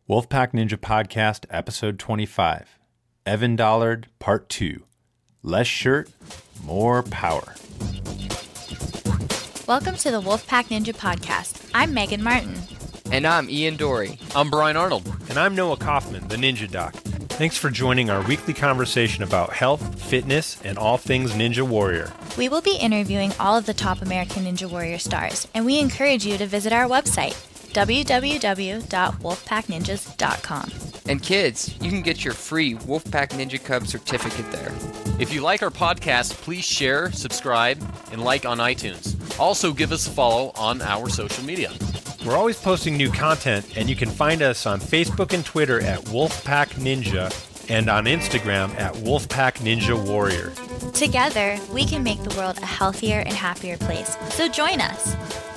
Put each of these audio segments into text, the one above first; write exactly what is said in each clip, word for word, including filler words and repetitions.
Wolfpack Ninja Podcast, Episode twenty-five. Evan Dollard, Part two. Less shirt, more power. Welcome to the Wolfpack Ninja Podcast. I'm Megan Martin. And I'm Ian Dory. I'm Brian Arnold. And I'm Noah Kaufman, the Ninja Doc. Thanks for joining our weekly conversation about health, fitness, and all things Ninja Warrior. We will be interviewing all of the top American Ninja Warrior stars, and we encourage you to visit our website, w w w dot wolfpack ninjas dot com. And kids, you can get your free Wolfpack Ninja Cub certificate there. If you like our podcast, please share, subscribe, and like on iTunes. Also, give us a follow on our social media. We're always posting new content, and you can find us on Facebook and Twitter at Wolfpack Ninja and on Instagram at Wolfpack Ninja Warrior. Together, we can make the world a healthier and happier place. So join us.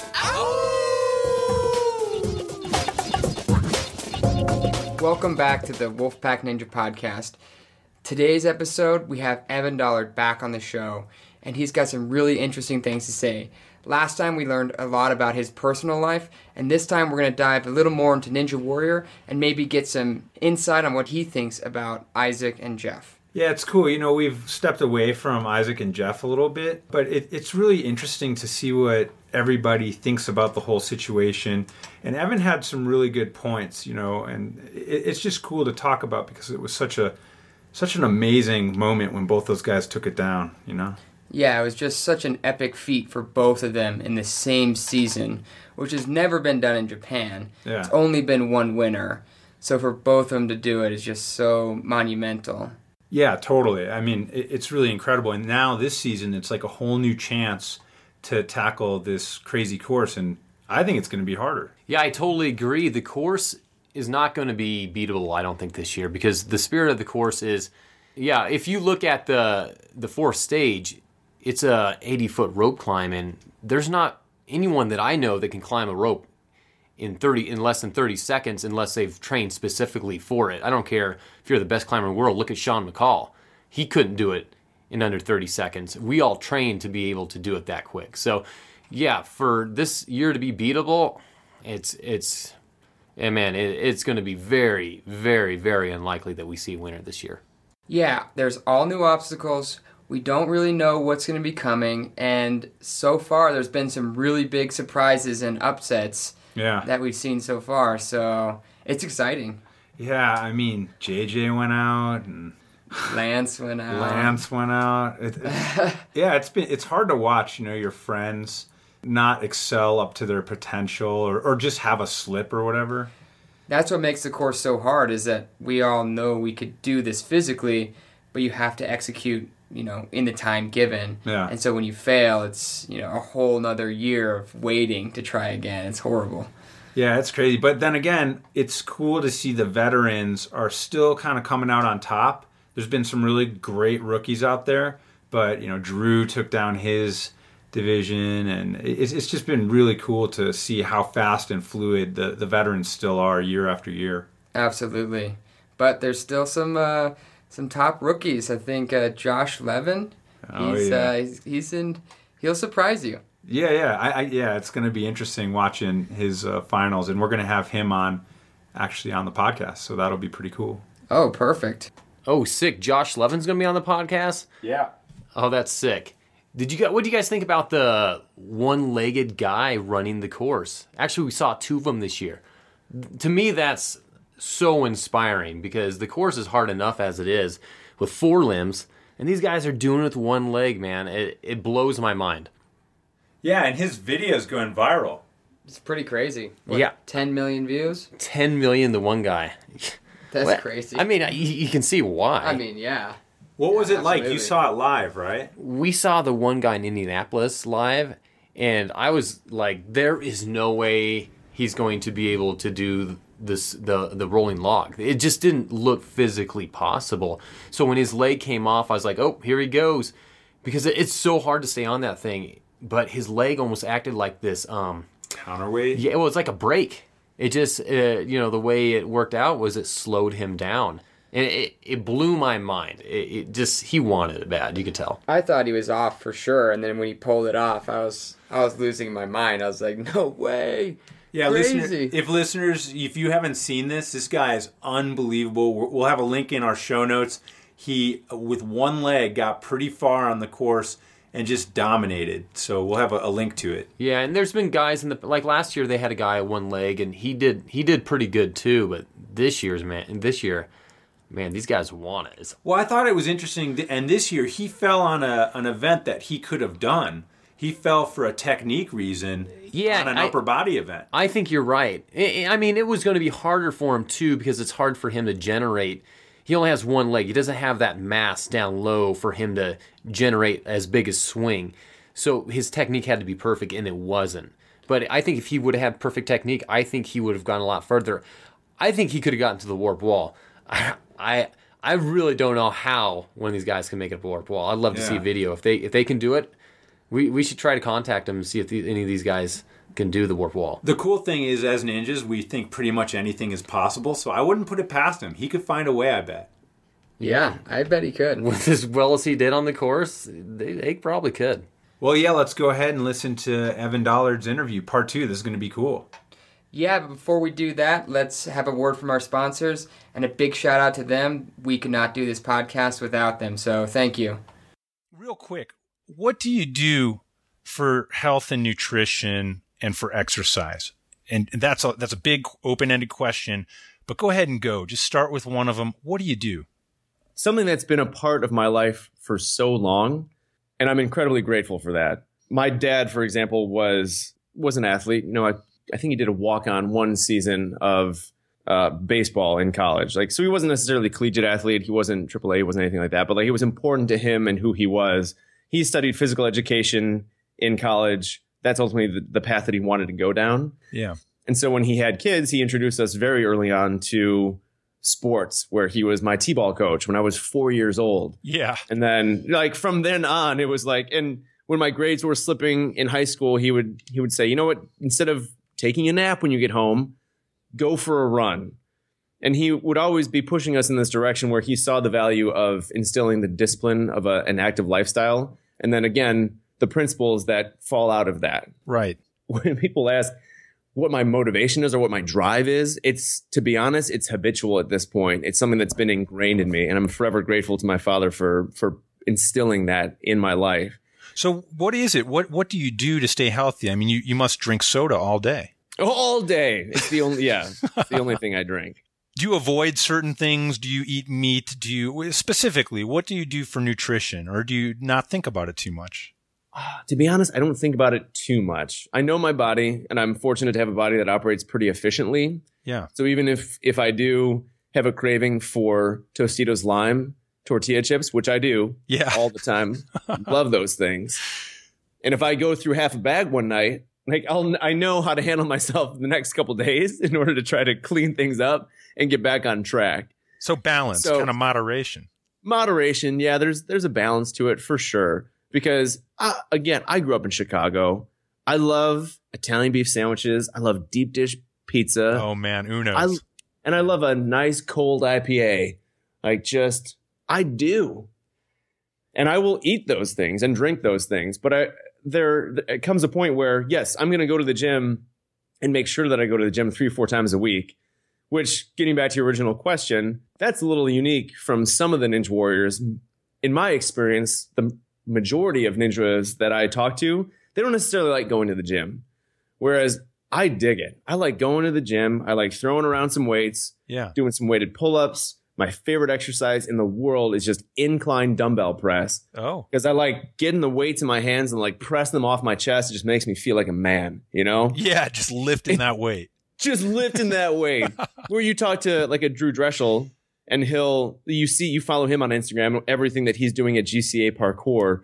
Welcome back to the Wolfpack Ninja Podcast. Today's episode, we have Evan Dollard back on the show, and he's got some really interesting things to say. Last time we learned a lot about his personal life, and this time we're going to dive a little more into Ninja Warrior and maybe get some insight on what he thinks about Isaac and Jeff. Yeah, it's cool. You know, we've stepped away from Isaac and Jeff a little bit, but it, it's really interesting to see what everybody thinks about the whole situation. And Evan had some really good points, you know, and it, it's just cool to talk about because it was such a such an amazing moment when both those guys took it down, you know? Yeah, it was just such an epic feat for both of them in the same season, which has never been done in Japan. Yeah. It's only been one winner. So for both of them to do it is just so monumental. Yeah, totally. I mean, it, it's really incredible. And now this season, it's like a whole new chance to tackle this crazy course. And I think it's going to be harder. Yeah, I totally agree. The course is not going to be beatable, I don't think, this year. Because the spirit of the course is, yeah, if you look at the the fourth stage, it's a eighty-foot rope climb. And there's not anyone that I know that can climb a rope in thirty in less than thirty seconds unless they've trained specifically for it. I don't care if you're the best climber in the world. Look at Sean McCall. He couldn't do it in under thirty seconds. We all trained to be able to do it that quick. So, yeah, for this year to be beatable, it's, it's yeah, man, it, it's going to be very, very, very unlikely that we see a winner this year. Yeah, there's all new obstacles. We don't really know what's going to be coming. And so far, there's been some really big surprises and upsets Yeah. that we've seen so far. So it's exciting. Yeah, I mean, J J went out and Lance went out. Lance went out. It, it, yeah, it's been it's hard to watch, you know, your friends not excel up to their potential or, or just have a slip or whatever. That's what makes the course so hard is that we all know we could do this physically, but you have to execute, you know, in the time given. Yeah. And so when you fail, it's, you know, a whole nother year of waiting to try again. It's horrible. Yeah, it's crazy. But then again, it's cool to see the veterans are still kind of coming out on top. There's been some really great rookies out there, but, you know, Drew took down his division, and it's, it's just been really cool to see how fast and fluid the, the veterans still are year after year. Absolutely. But there's still some uh, some top rookies. I think uh, Josh Levin, Oh, he's, yeah. uh, he's, he's in, he'll surprise you. Yeah, yeah. I, I, yeah, it's going to be interesting watching his uh, finals, and we're going to have him on, actually, on the podcast, so that'll be pretty cool. Oh, perfect. Oh, sick. Josh Levin's going to be on the podcast? Yeah. Oh, that's sick. Did you guys, what do you guys think about the one-legged guy running the course? Actually, we saw two of them this year. To me, that's so inspiring because the course is hard enough as it is with four limbs, and these guys are doing it with one leg, man. It, it blows my mind. Yeah, and his video's going viral. It's pretty crazy. What, Yeah. ten million views? ten million to one guy. That's What? crazy. I mean, you, you can see why. I mean, yeah. What was Yeah, it like? absolutely. You saw it live, right? we saw the one guy in Indianapolis live, and I was like, there is no way he's going to be able to do this the the rolling log. It just didn't look physically possible. So when his leg came off, I was like, oh, here he goes. Because it- it's so hard to stay on that thing. But his leg almost acted like this. Um, Counterweight? yeah, well, it's like a brake. It just, uh, you know, the way it worked out was it slowed him down. And it, it blew my mind. It, it just, he wanted it bad, you could tell. I thought he was off for sure, and then when he pulled it off, I was I was losing my mind. I was like, no way. Yeah, Crazy. listener, if listeners, if you haven't seen this, this guy is unbelievable. We're- We'll have a link in our show notes. He, with one leg, got pretty far on the course and just dominated. So we'll have a, a link to it. Yeah, and there's been guys in the like last year they had a guy at one leg and he did he did pretty good too. But this year's man, this year, man, these guys want it. It's, Well, I thought it was interesting, th- and this year he fell on a an event that he could have done. He fell for a technique reason Yeah, on an I- upper body event. I think you're right. I I mean, it was going to be harder for him too because it's hard for him to generate. He only has one leg. He doesn't have that mass down low for him to generate as big a swing. So his technique had to be perfect, and it wasn't. But I think if he would have had perfect technique, I think he would have gone a lot further. I think he could have gotten to the warp wall. I I, I really don't know how one of these guys can make it up a warp wall. I'd love to see a Yeah. video. If they if they can do it, we, we should try to contact them and see if the, any of these guys can do the warp wall. The cool thing is, as ninjas, we think pretty much anything is possible, so I wouldn't put it past him. He could find a way, I bet. Yeah, I bet he could. With as well as he did on the course, they, they probably could. Well, yeah, let's go ahead and listen to Evan Dollard's interview, part two. This is going to be cool. Yeah, but before we do that, let's have a word from our sponsors and a big shout out to them. We could not do this podcast without them, so thank you. Real quick, what do you do for health and nutrition and for exercise? And that's a, that's a big open-ended question, but go ahead and go. Just start with one of them. What do you do? Something that's been a part of my life for so long, and I'm incredibly grateful for that. My dad, for example, was was an athlete. You know, I, I think he did a walk-on one season of uh, baseball in college. Like, so he wasn't necessarily a collegiate athlete. He wasn't triple A, he wasn't anything like that. But like, it was important to him and who he was. He studied physical education in college. That's ultimately the, the path that he wanted to go down. Yeah. And so when he had kids, he introduced us very early on to sports, where he was my t-ball coach when I was four years old. Yeah. And then like from then on, it was like, and when my grades were slipping in high school, he would, he would say, you know what, instead of taking a nap when you get home, go for a run. And he would always be pushing us in this direction where he saw the value of instilling the discipline of a, an active lifestyle. And then again, the principles that fall out of that. Right. When people ask what my motivation is or what my drive is, it's, to be honest, it's habitual at this point. It's something that's been ingrained in me. And I'm forever grateful to my father for, for instilling that in my life. So what is it? What what do you do to stay healthy? I mean, you, you must drink soda all day. All day. It's the only, yeah, it's the only thing I drink. Do you avoid certain things? Do you eat meat? Do you, specifically, what do you do for nutrition? Or do you not think about it too much? To be honest, I don't think about it too much. I know my body, and I'm fortunate to have a body that operates pretty efficiently. Yeah. So even if, if I do have a craving for Tostitos Lime tortilla chips, which I do Yeah. all the time, love those things. And if I go through half a bag one night, like I'll, I know how to handle myself the next couple days in order to try to clean things up and get back on track. So balance, So- kind of moderation. Moderation, yeah, there's there's a balance to it for sure. Because uh, again, I grew up in Chicago. I love Italian beef sandwiches. I love deep dish pizza. Oh man, Uno's. I, and I love a nice cold I P A. Like just, I do. And I will eat those things and drink those things. But I, there it comes a point where, yes, I'm going to go to the gym and make sure that I go to the gym three or four times a week. Which, getting back to your original question, that's a little unique from some of the Ninja Warriors. In my experience, the majority of ninjas that I talk to, they don't necessarily like going to the gym. Whereas I dig it. I like going to the gym. I like throwing around some weights, Yeah. doing some weighted pull-ups. My favorite exercise in the world is just incline dumbbell press. Oh. Because I like getting the weights in my hands and like pressing them off my chest. It just makes me feel like a man, you know? Yeah, just lifting that weight. Just lifting that weight. Where you talk to like a Drew Dreschel and he'll, you see, you follow him on Instagram, everything that he's doing at G C A Parkour,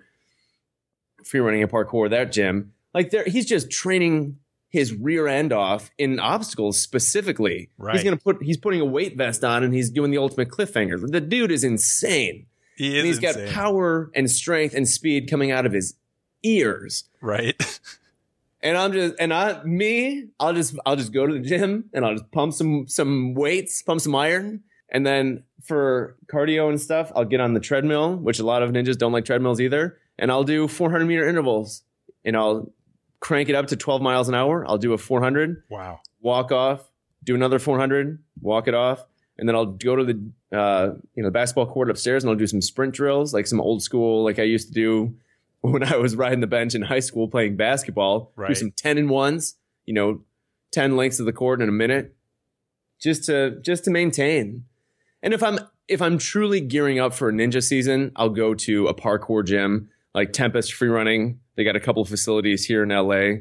free running and parkour, that gym. Like there, he's just training his rear end off in obstacles specifically. Right. He's going to put, he's putting a weight vest on and he's doing the ultimate cliffhanger. The dude is insane. He is And he's insane. got power and strength and speed coming out of his ears. Right. And I'm just, and I, me, I'll just, I'll just go to the gym and I'll just pump some, some weights, pump some iron. And then for cardio and stuff, I'll get on the treadmill, which a lot of ninjas don't like treadmills either. And I'll do four hundred meter intervals and I'll crank it up to twelve miles an hour. I'll do a four hundred. Wow. Walk off, do another four hundred, walk it off. And then I'll go to the uh, you know, basketball court upstairs and I'll do some sprint drills, like some old school, like I used to do when I was riding the bench in high school playing basketball. Right. Do some ten and ones, you know, ten lengths of the court in a minute, just to just to maintain. And if I'm if I'm truly gearing up for a ninja season, I'll go to a parkour gym like Tempest Free Running. They got a couple of facilities here in L A.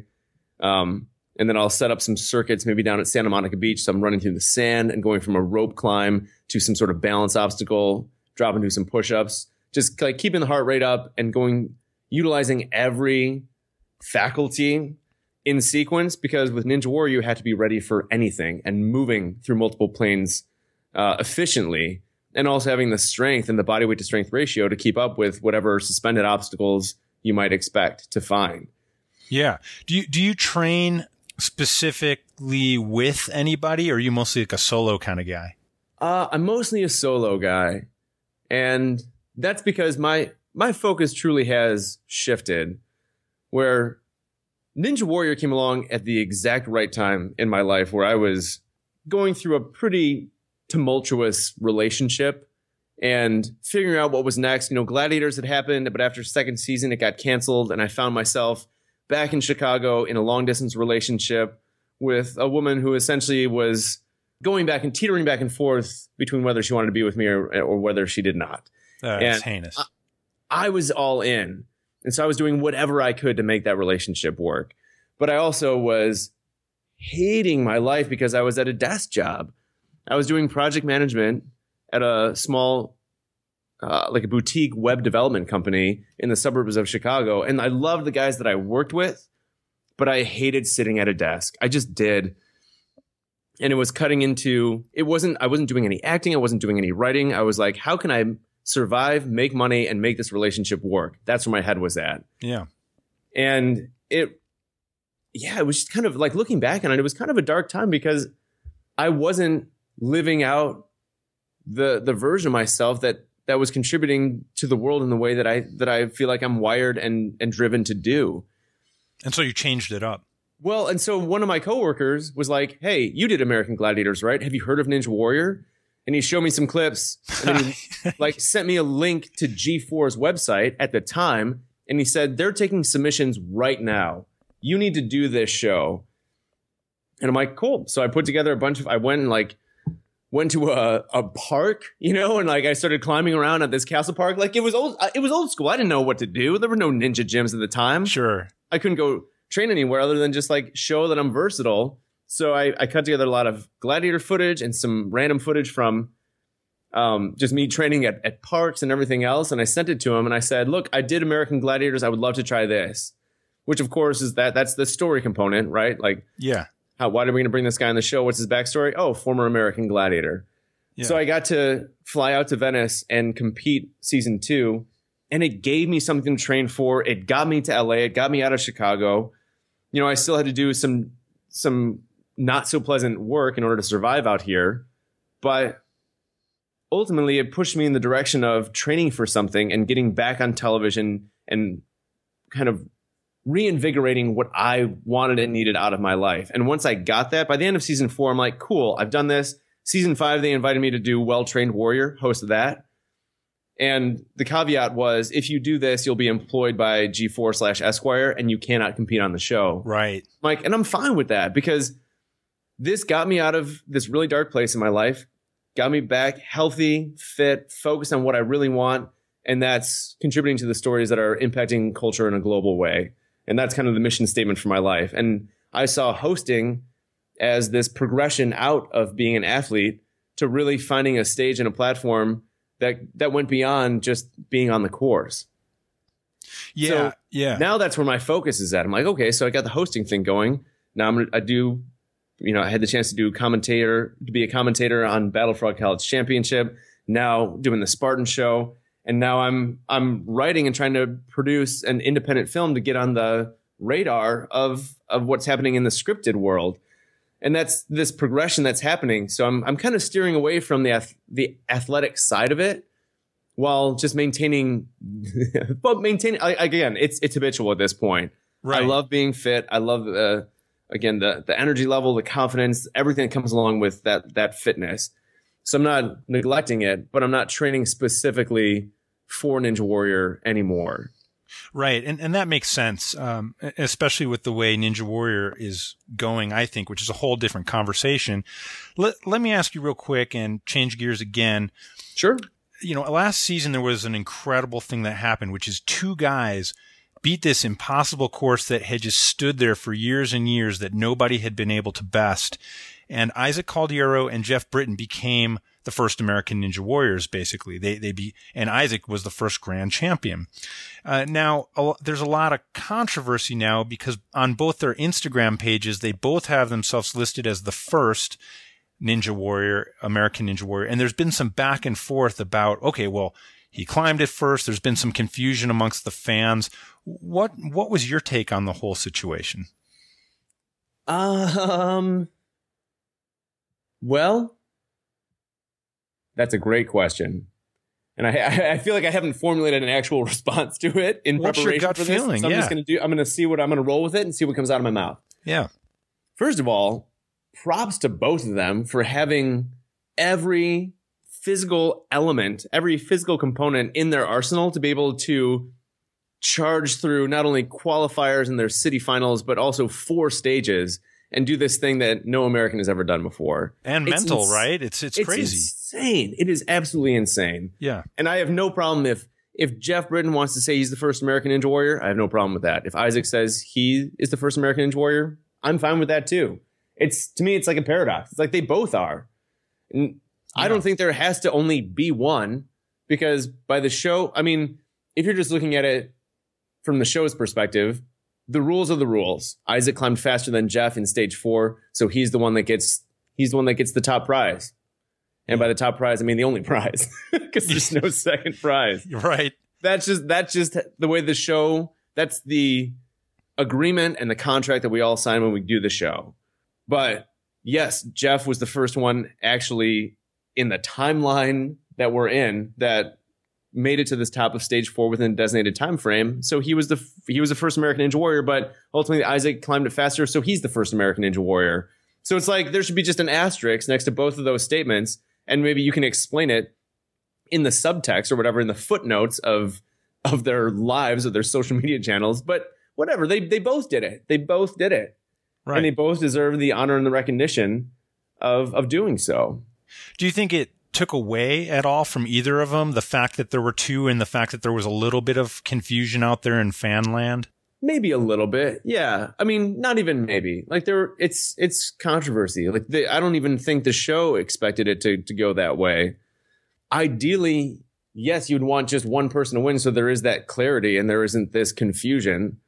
Um, and then I'll set up some circuits maybe down at Santa Monica Beach. So I'm running through the sand and going from a rope climb to some sort of balance obstacle, dropping to some push-ups, just like keeping the heart rate up and going, utilizing every faculty in sequence, because with Ninja Warrior, you had to be ready for anything and moving through multiple planes uh, efficiently, and also having the strength and the body weight to strength ratio to keep up with whatever suspended obstacles you might expect to find. Yeah. Do you, do you train specifically with anybody, or are you mostly like a solo kind of guy? Uh, I'm mostly a solo guy. And that's because my, my focus truly has shifted, where Ninja Warrior came along at the exact right time in my life, where I was going through a pretty tumultuous relationship and figuring out what was next. You know, Gladiators had happened, but after second season, it got canceled. And I found myself back in Chicago in a long distance relationship with a woman who essentially was going back and teetering back and forth between whether she wanted to be with me or, or whether she did not. Uh, it's heinous. I, I was all in. And so I was doing whatever I could to make that relationship work. But I also was hating my life because I was at a desk job. I was doing project management at a small, uh, like a boutique web development company in the suburbs of Chicago. And I loved the guys that I worked with, but I hated sitting at a desk. I just did. And it was cutting into, it wasn't, I wasn't doing any acting. I wasn't doing any writing. I was like, how can I survive, make money, and make this relationship work? That's where my head was at. Yeah. And it, yeah, it was just kind of like looking back on it, it was kind of a dark time because I wasn't living out the the version of myself that that was contributing to the world in the way that I that I feel like I'm wired and and driven to do. And so you changed it up. Well, and so one of my coworkers was like, "Hey, you did American Gladiators, right? Have you heard of Ninja Warrior?" And he showed me some clips, and then he like sent me a link to G four's website at the time, and he said, "They're taking submissions right now. You need to do this show." And I'm like, "Cool." So I put together a bunch of, I went and like went to a, a park, you know, and like I started climbing around at this castle park. Like it was old, it was old school. I didn't know what to do. There were no ninja gyms at the time. Sure. I couldn't go train anywhere other than just like show that I'm versatile. So I, I cut together a lot of gladiator footage and some random footage from um, just me training at, at parks and everything else. And I sent it to him and I said, "Look, I did American Gladiators. I would love to try this." Which of course is that that's the story component, right? Like, yeah. How, why are we going to bring this guy on the show? What's his backstory? Oh, former American Gladiator. Yeah. So I got to fly out to Venice and compete season two, and it gave me something to train for. It got me to L A. It got me out of Chicago. You know, I still had to do some some not so pleasant work in order to survive out here, but ultimately it pushed me in the direction of training for something and getting back on television and kind of reinvigorating what I wanted and needed out of my life. And once I got that, by the end of season four, I'm like, cool, I've done this. Season five, they invited me to do Well-Trained Warrior, host of that. And the caveat was, if you do this, you'll be employed by G four slash Esquire and you cannot compete on the show. Right. Like, and I'm fine with that because this got me out of this really dark place in my life, got me back healthy, fit, focused on what I really want. And that's contributing to the stories that are impacting culture in a global way. And that's kind of the mission statement for my life. And I saw hosting as this progression out of being an athlete to really finding a stage and a platform that, that went beyond just being on the course. Yeah. So yeah. Now that's where my focus is at. I'm like, okay, so I got the hosting thing going. Now I'm gonna, I do, you know, I had the chance to do commentator, to be a commentator on Battle Frog College Championship. Now doing the Spartan show. And now I'm I'm writing and trying to produce an independent film to get on the radar of of what's happening in the scripted world, and that's this progression that's happening. So I'm I'm kind of steering away from the ath- the athletic side of it, while just maintaining, but maintaining again it's it's habitual at this point. Right. I love being fit. I love, uh, again, the, the energy level, the confidence, everything that comes along with that, that fitness. So I'm not neglecting it, but I'm not training specifically for Ninja Warrior anymore. Right. And and that makes sense, um, especially with the way Ninja Warrior is going, I think, which is a whole different conversation. Let, let me ask you real quick and change gears again. Sure. You know, last season there was an incredible thing that happened, which is two guys beat this impossible course that had just stood there for years and years that nobody had been able to best. And Isaac Caldiero and Jeff Britton became the first American Ninja Warriors, basically. They, they be, and Isaac was the first grand champion. Uh, now, a, there's a lot of controversy now because on both their Instagram pages, they both have themselves listed as the first Ninja Warrior, American Ninja Warrior. And there's been some back and forth about, okay, well, he climbed it first. There's been some confusion amongst the fans. What, what was your take on the whole situation? Um, well, that's a great question. And I, I feel like I haven't formulated an actual response to it in What's preparation your gut for this. feeling? So I'm yeah. just going to do, I'm going to see what I'm going to roll with it and see what comes out of my mouth. Yeah. First of all, props to both of them for having every physical element, every physical component in their arsenal to be able to charge through not only qualifiers in their city finals, but also four stages and do this thing that no American has ever done before. And it's mental, ins- right? It's, it's, it's crazy. insane. It is absolutely insane. Yeah. And I have no problem if, if Jeff Britton wants to say he's the first American Ninja Warrior, I have no problem with that. If Isaac says he is the first American Ninja Warrior, I'm fine with that too. It's, to me, it's like a paradox. It's like they both are. And yeah. I don't think there has to only be one, because by the show, I mean, if you're just looking at it from the show's perspective, the rules are the rules. Isaac climbed faster than Jeff in stage four, so he's the one that gets he's the one that gets the top prize. And by the top prize, I mean the only prize, because there's no second prize. Right. That's just that's just the way the show. That's the agreement and the contract that we all sign when we do the show. But yes, Jeff was the first one actually in the timeline that we're in that made it to this top of stage four within a designated time frame. So he was the he was the first American Ninja Warrior, but ultimately Isaac climbed it faster, so he's the first American Ninja Warrior. So it's like there should be just an asterisk next to both of those statements, and maybe you can explain it in the subtext or whatever, in the footnotes of of their lives or their social media channels. But whatever, they they both did it. They both did it. Right. And they both deserve the honor and the recognition of of doing so. Do you think it took away at all from either of them, the fact that there were two and the fact that there was a little bit of confusion out there in fan land? Maybe a little bit. Yeah. I mean, not even maybe. Like there it's it's controversy. Like they, I don't even think the show expected it to to go that way. Ideally, yes, you'd want just one person to win so there is that clarity and there isn't this confusion.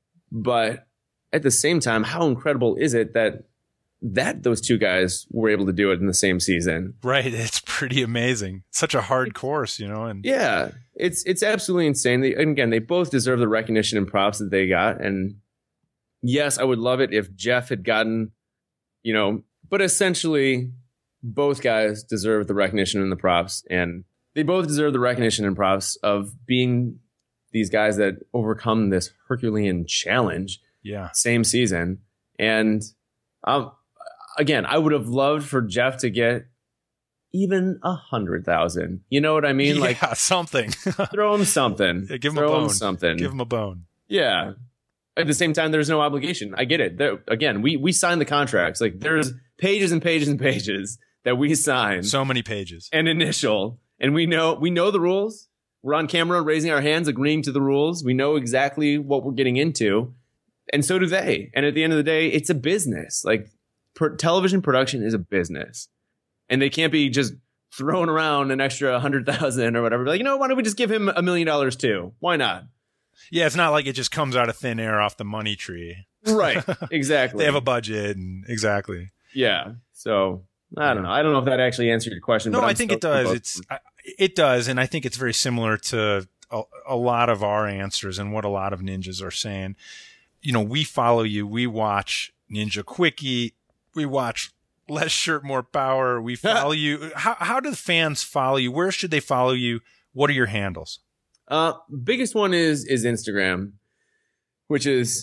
But at the same time, how incredible is it that that those two guys were able to do it in the same season? Right. It's pretty amazing. Such a hard course, you know? And yeah, it's, it's absolutely insane. They, and again, they both deserve the recognition and props that they got. And yes, I would love it if Jeff had gotten, you know, but essentially both guys deserve the recognition and the props, and they both deserve the recognition and props of being these guys that overcome this Herculean challenge. Yeah. Same season. And, um, again, I would have loved for Jeff to get even a hundred thousand. You know what I mean? Yeah, like something. Throw him something. Yeah, give him throw a bone. Him something. Give him a bone. Yeah. At the same time, there's no obligation. I get it. There, again, we we signed the contracts. Like there's pages and pages and pages that we sign. So many pages. And initial. And we know we know the rules. We're on camera raising our hands, agreeing to the rules. We know exactly what we're getting into. And so do they. And at the end of the day, it's a business. Like, per- television production is a business. And they can't be just throwing around an extra one hundred thousand or whatever. Like, you know, why don't we just give him a million dollars too? Why not? Yeah, it's not like it just comes out of thin air off the money tree. Right. Exactly. They have a budget and exactly. Yeah. So, I don't know. I don't know if that actually answered your question. No, but I think it does. It's I, It does. And I think it's very similar to a, a lot of our answers and what a lot of ninjas are saying. You know, we follow you. We watch Ninja Quickie. We watch Less Shirt, More Power. We follow you. How, how do the fans follow you? Where should they follow you? What are your handles? Uh, biggest one is is Instagram, which is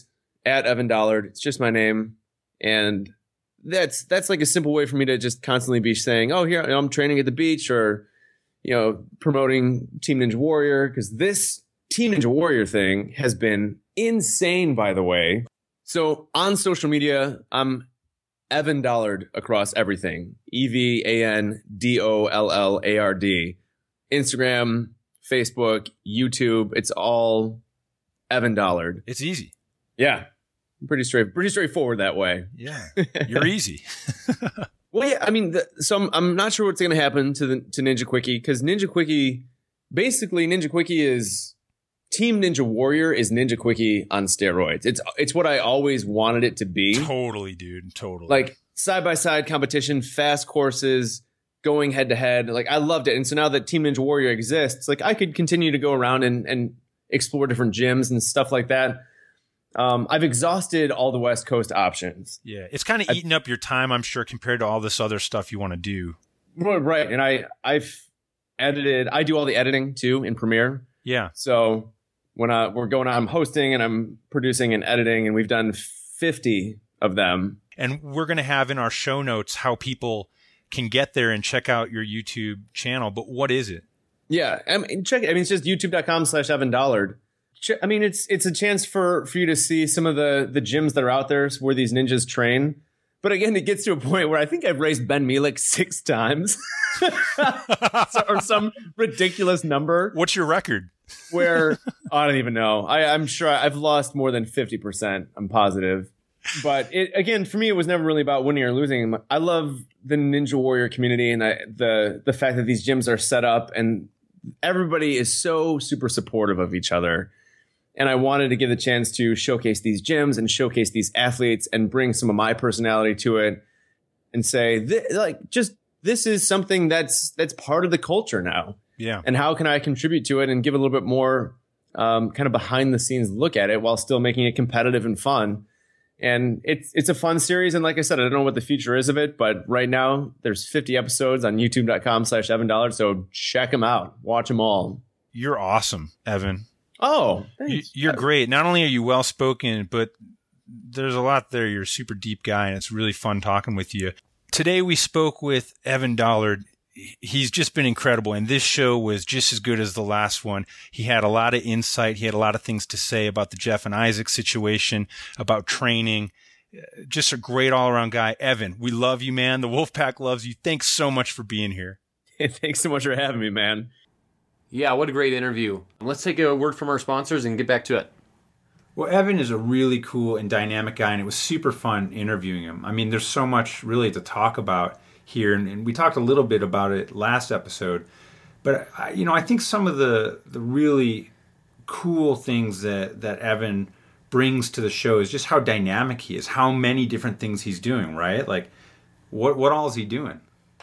at Evan Dollard. It's just my name. And that's that's like a simple way for me to just constantly be saying, oh, here I'm training at the beach, or, you know, promoting Team Ninja Warrior, because this Team Ninja Warrior thing has been insane, by the way. So on social media, I'm Evan Dollard across everything. E V A N D O L L A R D. Instagram, Facebook, YouTube. It's all Evan Dollard. It's easy. Yeah. Pretty straight, pretty straightforward that way. Yeah. You're easy. Well, yeah, I mean, the, so I'm, I'm not sure what's going to happen to the to Ninja Quickie, because Ninja Quickie, basically Ninja Quickie is Team Ninja Warrior is Ninja Quickie on steroids. It's it's what I always wanted it to be. Totally, dude. Totally. Like side by side competition, fast courses, going head to head. Like I loved it. And so now that Team Ninja Warrior exists, like I could continue to go around and, and explore different gyms and stuff like that. Um, I've exhausted all the West Coast options. Yeah, it's kind of eating up your time, I'm sure, compared to all this other stuff you want to do. Right, and I, I've edited. I do all the editing too in Premiere. Yeah. So when I, we're going, I'm hosting and I'm producing and editing, and we've done fifty of them. And we're going to have in our show notes how people can get there and check out your YouTube channel. But what is it? Yeah, I mean, check it. I mean, it's just youtube dot com slash Evan Dollard. I mean, it's it's a chance for, for you to see some of the, the gyms that are out there where these ninjas train. But again, it gets to a point where I think I've raised Ben Mielek six times so, or some ridiculous number. What's your record? Where I don't even know. I, I'm sure I've lost more than fifty percent. I'm positive. But it, again, for me, it was never really about winning or losing. I love the Ninja Warrior community and I, the the fact that these gyms are set up and everybody is so super supportive of each other. And I wanted to give the chance to showcase these gyms and showcase these athletes and bring some of my personality to it and say, th- like, just this is something that's that's part of the culture now. Yeah. And how can I contribute to it and give a little bit more um, kind of behind the scenes look at it while still making it competitive and fun. And it's it's a fun series. And like I said, I don't know what the future is of it, but right now there's fifty episodes on youtube dot com slash Evan Dollard. So check them out. Watch them all. You're awesome, Evan. Oh, thanks. You're great. Not only are you well spoken, but there's a lot there. You're a super deep guy, and it's really fun talking with you. Today we spoke with Evan Dollard. He's just been incredible, and this show was just as good as the last one. He had a lot of insight. He had a lot of things to say about the Jeff and Isaac situation, about training. Just a great all-around guy. Evan, we love you, man. The Wolfpack loves you. Thanks so much for being here. Thanks so much for having me, man. Yeah, what a great interview. Let's take a word from our sponsors and get back to it. Well, Evan is a really cool and dynamic guy, and it was super fun interviewing him. I mean, there's so much really to talk about here, and, and we talked a little bit about it last episode. But, I, you know, I think some of the the really cool things that, that Evan brings to the show is just how dynamic he is, how many different things he's doing, right? Like, what what all is he doing?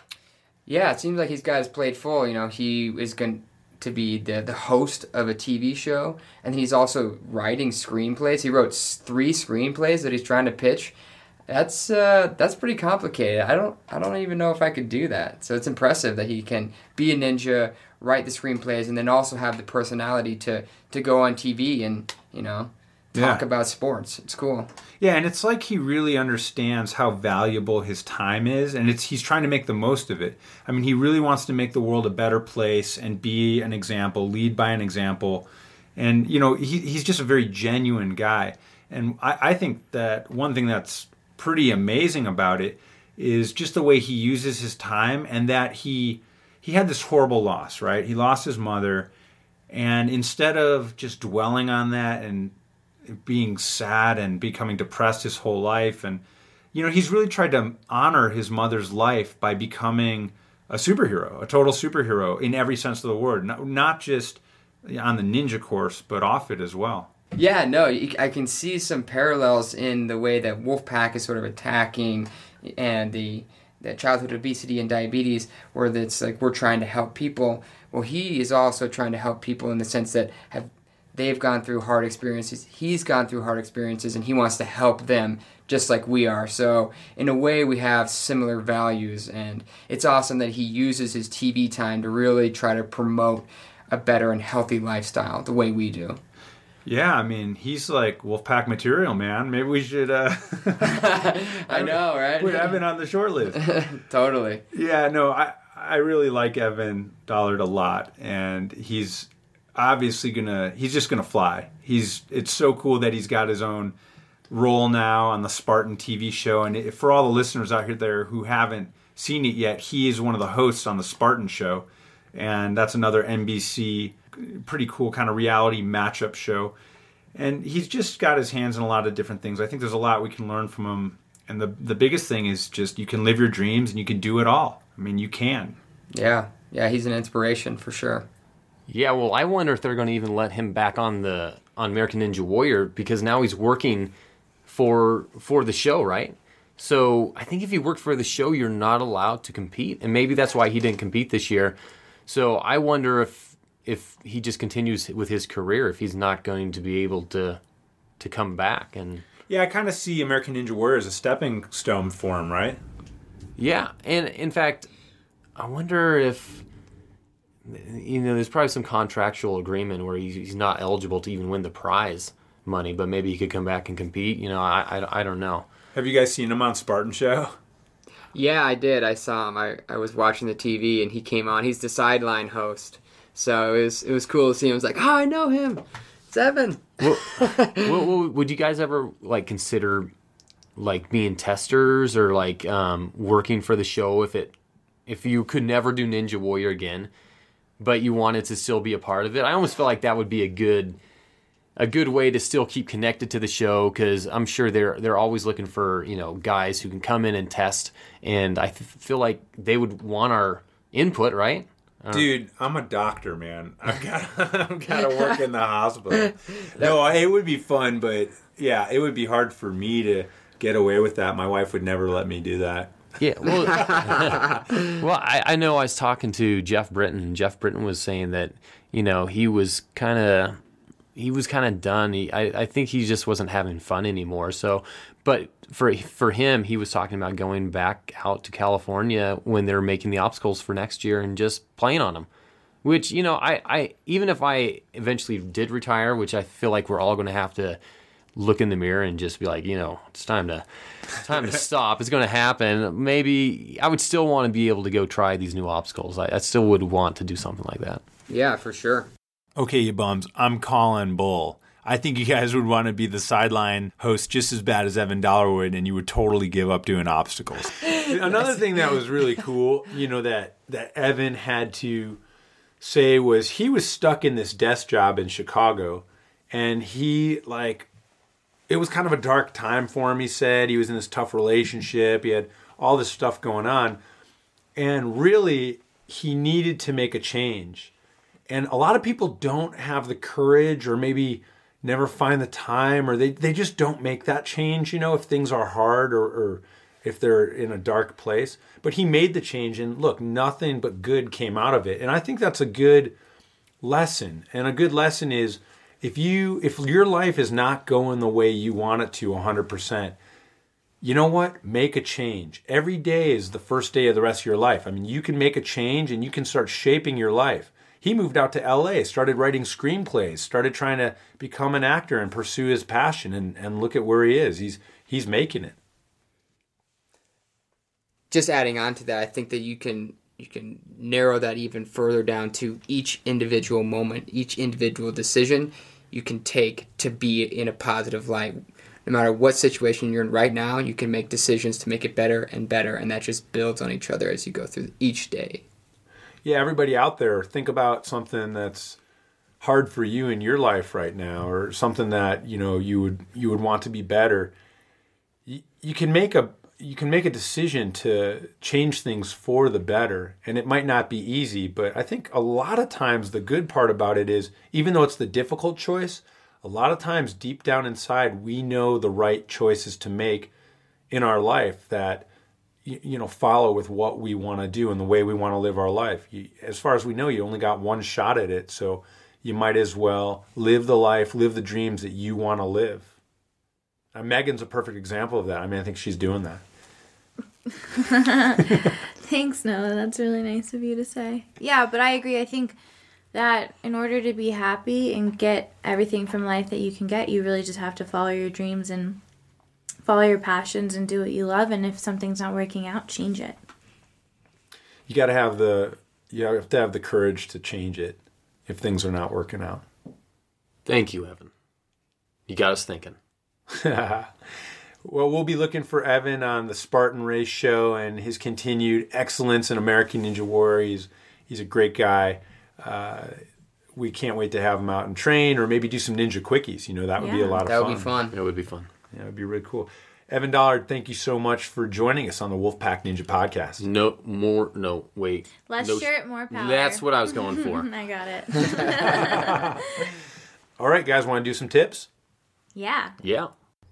Yeah, it seems like he's got his plate full. You know, he is going to be the, the host of a T V show, and he's also writing screenplays. He wrote three screenplays that he's trying to pitch. That's uh, that's pretty complicated. I don't I don't even know if I could do that. So it's impressive that he can be a ninja, write the screenplays, and then also have the personality to, to go on T V and, you know, talk yeah. about sports. It's cool. Yeah, and it's like he really understands how valuable his time is, and it's he's trying to make the most of it. I mean, he really wants to make the world a better place and be an example, lead by an example. And, you know, he, he's just a very genuine guy. And I, I think that one thing that's pretty amazing about it is just the way he uses his time, and that he he had this horrible loss, right? He lost his mother, and instead of just dwelling on that and being sad and becoming depressed his whole life, and you know, he's really tried to honor his mother's life by becoming a superhero, a total superhero in every sense of the word, not, not just on the ninja course, but off it as well. Yeah, no, I can see some parallels in the way that Wolfpack is sort of attacking and the the childhood obesity and diabetes, where it's like we're trying to help people. Well, he is also trying to help people in the sense that have they've gone through hard experiences. He's gone through hard experiences, and he wants to help them just like we are. So in a way, we have similar values, and it's awesome that he uses his T V time to really try to promote a better and healthy lifestyle the way we do. Yeah, I mean, he's like Wolfpack material, man. Maybe we should uh, I know, right? put Evan on the short list. Totally. Yeah, no, I, I really like Evan Dollard a lot, and he's obviously gonna he's just gonna fly. He's it's so cool that he's got his own role now on the Spartan T V show, and it, for all the listeners out here there who haven't seen it yet, he is one of the hosts on the Spartan show, and that's another N B C pretty cool kind of reality matchup show. And he's just got his hands in a lot of different things. I think there's a lot we can learn from him. And the the biggest thing is just you can live your dreams and you can do it all. I mean, you can. Yeah. Yeah, he's an inspiration for sure. Yeah, well, I wonder if they're going to even let him back on the on American Ninja Warrior, because now he's working for for the show, right? So I think if you work for the show, you're not allowed to compete, and maybe that's why he didn't compete this year. So I wonder if if he just continues with his career, if he's not going to be able to to come back. And yeah, I kind of see American Ninja Warrior as a stepping stone for him, right? Yeah, and in fact, I wonder if, you know, there's probably some contractual agreement where he's, he's not eligible to even win the prize money, but maybe he could come back and compete. You know, I, I, I don't know. Have you guys seen him on Spartan Show? Yeah, I did. I saw him. I, I was watching the T V, and he came on. He's the sideline host. So it was it was cool to see him. I was like, oh, I know him. It's Evan. Well, well, well, would you guys ever like consider like being testers or like um, working for the show if it if you could never do Ninja Warrior again, but you wanted to still be a part of it? I almost feel like that would be a good a good way to still keep connected to the show, because I'm sure they're they're always looking for, you know, guys who can come in and test, and I th- feel like they would want our input, right? Dude, I'm a doctor, man. I've got I've got to work in the hospital. No, it would be fun, but yeah, it would be hard for me to get away with that. My wife would never let me do that. Yeah, well, well, I, I know I was talking to Jeff Britton, and Jeff Britton was saying that, you know, he was kind of he was kind of done. He, I, I think he just wasn't having fun anymore. So, but for for him, he was talking about going back out to California when they're making the obstacles for next year and just playing on them. Which, you know, I, I even if I eventually did retire, which I feel like we're all going to have to look in the mirror and just be like, you know, it's time to it's time to stop. It's going to happen. Maybe I would still want to be able to go try these new obstacles. I, I still would want to do something like that. Yeah, for sure. Okay, you bums, I'm calling bull. I think you guys would want to be the sideline host just as bad as Evan Dollar would, and you would totally give up doing obstacles. Another thing that was really cool, you know, that, that Evan had to say was he was stuck in this desk job in Chicago, and he, like, it was kind of a dark time for him, he said. He was in this tough relationship. He had all this stuff going on. And really, he needed to make a change. And a lot of people don't have the courage, or maybe never find the time, or they, they just don't make that change, you know, if things are hard, or, or if they're in a dark place. But he made the change, and look, nothing but good came out of it. And I think that's a good lesson. And a good lesson is, if you if your life is not going the way you want it to one hundred percent, you know what? Make a change. Every day is the first day of the rest of your life. I mean, you can make a change, and you can start shaping your life. He moved out to L A, started writing screenplays, started trying to become an actor and pursue his passion, and, and look at where he is. He's he's making it. Just adding on to that, I think that you can you can narrow that even further down to each individual moment, each individual decision you can take to be in a positive light. No matter what situation you're in right now, you can make decisions to make it better and better, and that just builds on each other as you go through each day. Yeah, everybody out there, think about something that's hard for you in your life right now, or something that, you know, you would you would want to be better. You, you can make a you can make a decision to change things for the better, and it might not be easy, but I think a lot of times the good part about it is, even though it's the difficult choice, a lot of times deep down inside we know the right choices to make in our life that, you know, follow with what we want to do and the way we want to live our life. You, as far as we know, you only got one shot at it, so you might as well live the life, live the dreams that you want to live. Now, Megan's a perfect example of that. I mean, I think she's doing that. Thanks, Noah. That's really nice of you to say. Yeah, but I agree. I think that in order to be happy and get everything from life that you can get, you really just have to follow your dreams and follow your passions and do what you love. And if something's not working out, change it. You got to have the you have to have the courage to change it if things are not working out. Thank you, Evan. You got us thinking. Well, we'll be looking for Evan on the Spartan Race Show and his continued excellence in American Ninja Warrior. He's, he's a great guy. Uh, we can't wait to have him out and train, or maybe do some ninja quickies. You know, that would Yeah. be a lot of That fun. would be fun. It would be fun. Yeah, it would be really cool. Evan Dollard, thank you so much for joining us on the Wolfpack Ninja Podcast. No more. No, wait. Less no, shirt, more power. That's what I was going for. I got it. All right, guys, want to do some tips? Yeah. Yeah.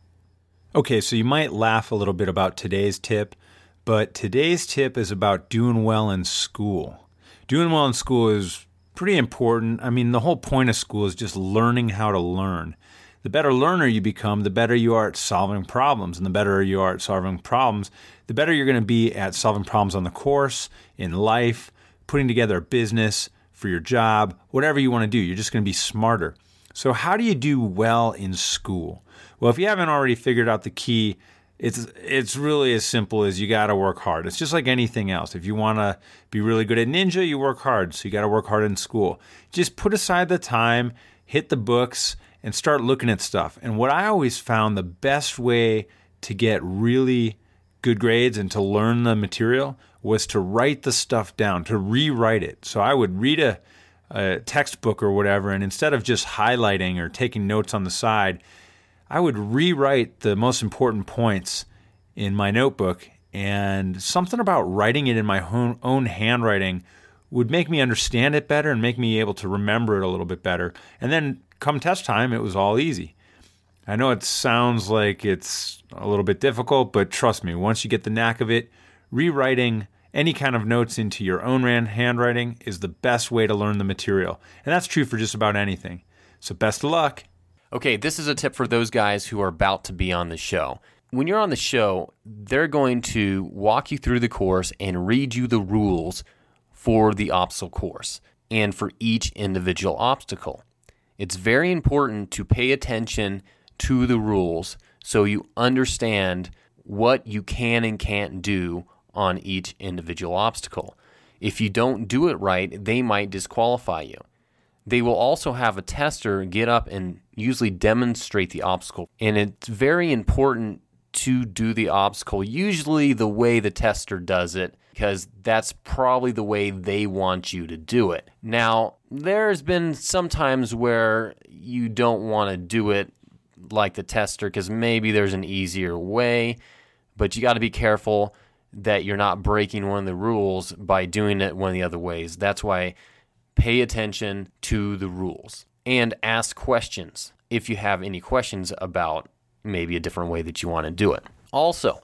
Okay, so you might laugh a little bit about today's tip, but today's tip is about doing well in school. Doing well in school is pretty important. I mean, the whole point of school is just learning how to learn. The better learner you become, the better you are at solving problems. And the better you are at solving problems, the better you're going to be at solving problems on the course, in life, putting together a business, for your job, whatever you want to do. You're just going to be smarter. So how do you do well in school? Well, if you haven't already figured out the key, it's it's really as simple as you got to work hard. It's just like anything else. If you want to be really good at ninja, you work hard. So you got to work hard in school. Just put aside the time, hit the books, and start looking at stuff. And what I always found the best way to get really good grades and to learn the material was to write the stuff down, to rewrite it. So I would read a, a textbook or whatever, and instead of just highlighting or taking notes on the side, I would rewrite the most important points in my notebook, and something about writing it in my own, own handwriting would make me understand it better and make me able to remember it a little bit better. And then come test time, it was all easy. I know it sounds like it's a little bit difficult, but trust me, once you get the knack of it, rewriting any kind of notes into your own handwriting is the best way to learn the material. And that's true for just about anything. So best of luck. Okay, this is a tip for those guys who are about to be on the show. When you're on the show, they're going to walk you through the course and read you the rules for the obstacle course and for each individual obstacle. It's very important to pay attention to the rules so you understand what you can and can't do on each individual obstacle. If you don't do it right, they might disqualify you. They will also have a tester get up and usually demonstrate the obstacle. And it's very important to do the obstacle, usually the way the tester does it, because that's probably the way they want you to do it. Now, there's been some times where you don't want to do it like the tester because maybe there's an easier way, but you got to be careful that you're not breaking one of the rules by doing it one of the other ways. That's why pay attention to the rules and ask questions if you have any questions about maybe a different way that you want to do it. Also,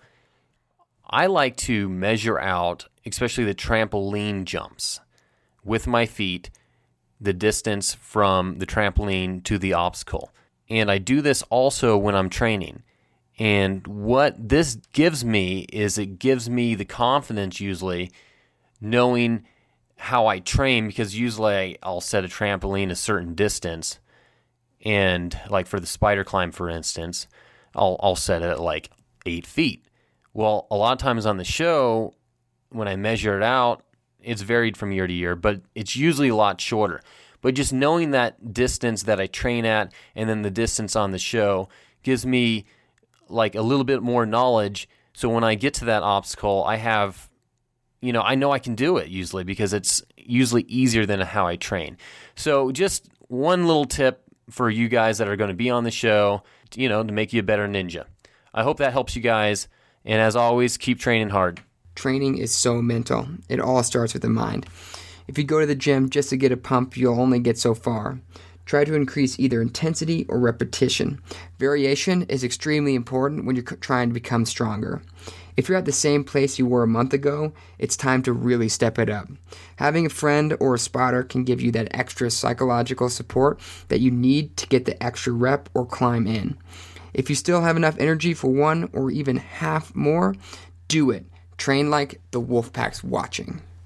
I like to measure out, especially the trampoline jumps, with my feet, the distance from the trampoline to the obstacle. And I do this also when I'm training. And what this gives me is it gives me the confidence usually knowing how I train, because usually I'll set a trampoline a certain distance, and like for the spider climb, for instance, I'll I'll set it at like eight feet. Well, a lot of times on the show, when I measure it out, it's varied from year to year, but it's usually a lot shorter. But just knowing that distance that I train at and then the distance on the show gives me like a little bit more knowledge. So when I get to that obstacle, I have, you know, I know I can do it usually because it's usually easier than how I train. So just one little tip for you guys that are going to be on the show, you know, to make you a better ninja. I hope that helps you guys. And as always, keep training hard. Training is so mental. It all starts with the mind. If you go to the gym just to get a pump, you'll only get so far. Try to increase either intensity or repetition. Variation is extremely important when you're trying to become stronger. If you're at the same place you were a month ago, it's time to really step it up. Having a friend or a spotter can give you that extra psychological support that you need to get the extra rep or climb in. If you still have enough energy for one or even half more, do it. Train like the Wolfpack's watching.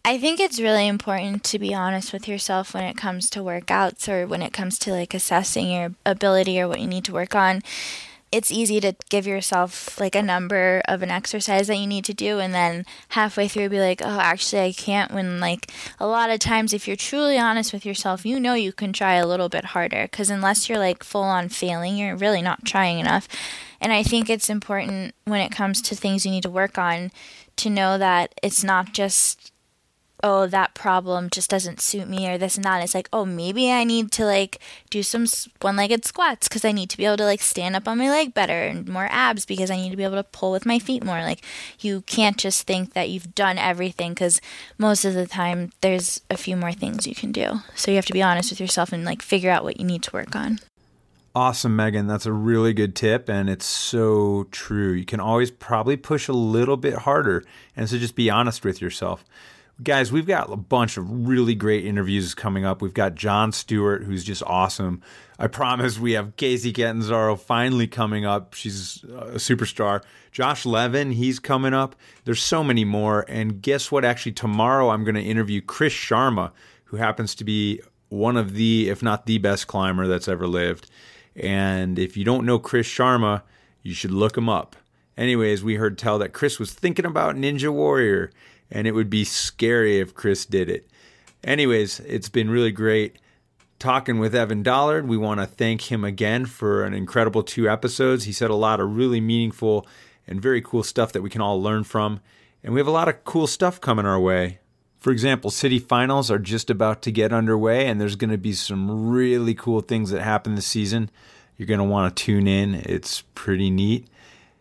I think it's really important to be honest with yourself when it comes to workouts or when it comes to like assessing your ability or what you need to work on. It's easy to give yourself like a number of an exercise that you need to do and then halfway through be like, oh, actually I can't, when like a lot of times if you're truly honest with yourself, you know you can try a little bit harder, because unless you're like full on failing, you're really not trying enough. And I think it's important when it comes to things you need to work on to know that it's not just, oh, that problem just doesn't suit me or this and that. It's like, oh, maybe I need to like do some one-legged squats because I need to be able to like stand up on my leg better, and more abs because I need to be able to pull with my feet more. Like, you can't just think that you've done everything, because most of the time there's a few more things you can do. So you have to be honest with yourself and like figure out what you need to work on. Awesome, Megan. That's a really good tip, and it's so true. You can always probably push a little bit harder, and so just be honest with yourself. Guys, we've got a bunch of really great interviews coming up. We've got Jon Stewart, who's just awesome. I promise we have Casey Catanzaro finally coming up. She's a superstar. Josh Levin, he's coming up. There's so many more. And guess what? Actually, tomorrow I'm going to interview Chris Sharma, who happens to be one of the, if not the best climber that's ever lived. And if you don't know Chris Sharma, you should look him up. Anyways, we heard tell that Chris was thinking about Ninja Warrior, and it would be scary if Chris did it. Anyways, it's been really great talking with Evan Dollard. We want to thank him again for an incredible two episodes. He said a lot of really meaningful and very cool stuff that we can all learn from. And we have a lot of cool stuff coming our way. For example, city finals are just about to get underway, and there's going to be some really cool things that happen this season. You're going to want to tune in. It's pretty neat.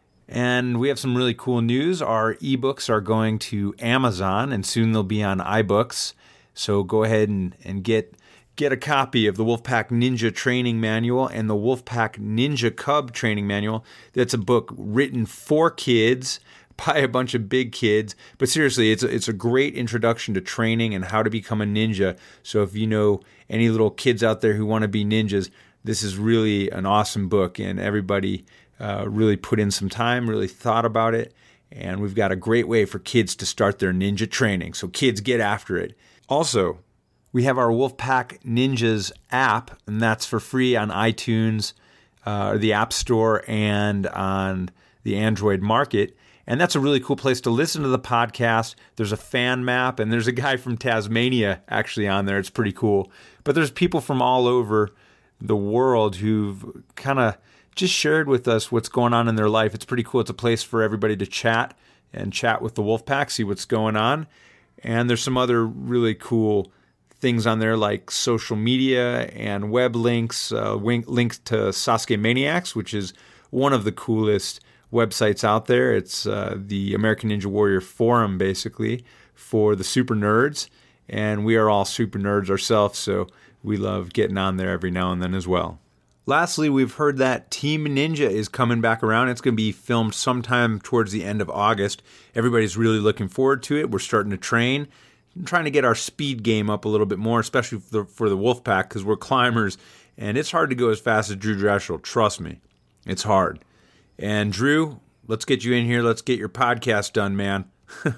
And we have some really cool news. Our ebooks are going to Amazon, and soon they'll be on iBooks. So go ahead and, and get get a copy of the Wolfpack Ninja Training Manual and the Wolfpack Ninja Cub Training Manual. That's a book written for kids by a bunch of big kids. But seriously, it's a, it's a great introduction to training and how to become a ninja. So if you know any little kids out there who want to be ninjas, this is really an awesome book, and everybody Uh, really put in some time, really thought about it, and we've got a great way for kids to start their ninja training. So kids, get after it. Also, we have our Wolfpack Ninjas app, and that's for free on iTunes, uh, the App Store, and on the Android market. And that's a really cool place to listen to the podcast. There's a fan map, and there's a guy from Tasmania actually on there. It's pretty cool. But there's people from all over the world who've kind of just shared with us what's going on in their life. It's pretty cool. It's a place for everybody to chat and chat with the Wolfpack, see what's going on. And there's some other really cool things on there like social media and web links, uh, links to Sasuke Maniacs, which is one of the coolest websites out there. It's uh, the American Ninja Warrior forum, basically, for the super nerds. And we are all super nerds ourselves, so we love getting on there every now and then as well. Lastly, we've heard that Team Ninja is coming back around. It's going to be filmed sometime towards the end of August. Everybody's really looking forward to it. We're starting to train. I'm trying to get our speed game up a little bit more, especially for the, for the Wolfpack, because we're climbers, and it's hard to go as fast as Drew Dreshel. Trust me, it's hard. And Drew, let's get you in here. Let's get your podcast done, man.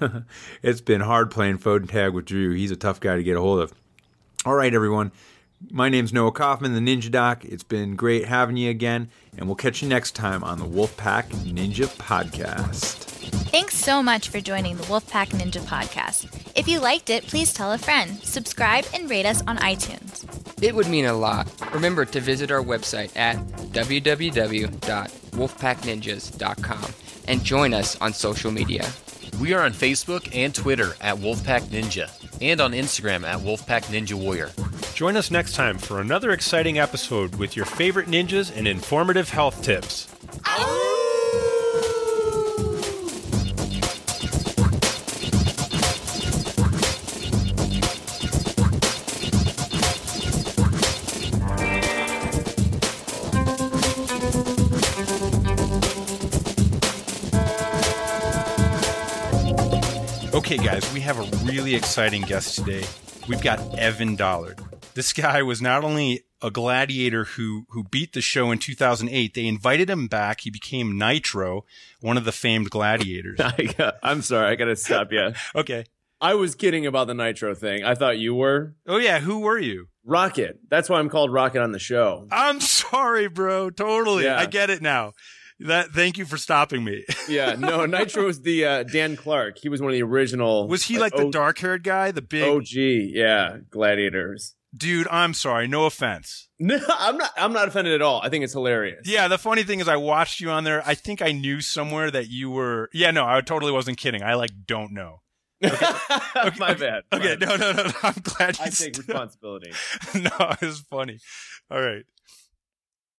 It's been hard playing phone tag with Drew. He's a tough guy to get a hold of. All right, everyone. My name's Noah Kaufman, the Ninja Doc. It's been great having you again, and we'll catch you next time on the Wolfpack Ninja Podcast. Thanks so much for joining the Wolfpack Ninja Podcast. If you liked it, please tell a friend, subscribe, and rate us on iTunes. It would mean a lot. Remember to visit our website at w w w dot wolfpack ninjas dot com and join us on social media. We are on Facebook and Twitter at Wolfpack Ninja, and on Instagram at Wolfpack Ninja Warrior. Join us next time for another exciting episode with your favorite ninjas and informative health tips. Okay, guys, we have a really exciting guest today. We've got Evan Dollard. This guy was not only a gladiator who who beat the show in two thousand eight, they invited him back. He became Nitro, one of the famed gladiators. I got, I'm sorry, I got to stop you. Okay. I was kidding about the Nitro thing. I thought you were. Oh, yeah. Who were you? Rocket. That's why I'm called Rocket on the show. I'm sorry, bro. Totally. Yeah. I get it now. That. Thank you for stopping me. Yeah. No, Nitro was the uh, Dan Clark. He was one of the original. Was he like, like the o- dark-haired guy? The big O G. Yeah. Gladiators. Dude, I'm sorry. No offense. No, I'm not. I'm not offended at all. I think it's hilarious. Yeah, the funny thing is, I watched you on there. I think I knew somewhere that you were. Yeah, no, I totally wasn't kidding. I like don't know. Okay. Okay. My bad. Okay, My no, no, no, no. I'm glad you I take still... responsibility. No, it's funny. All right.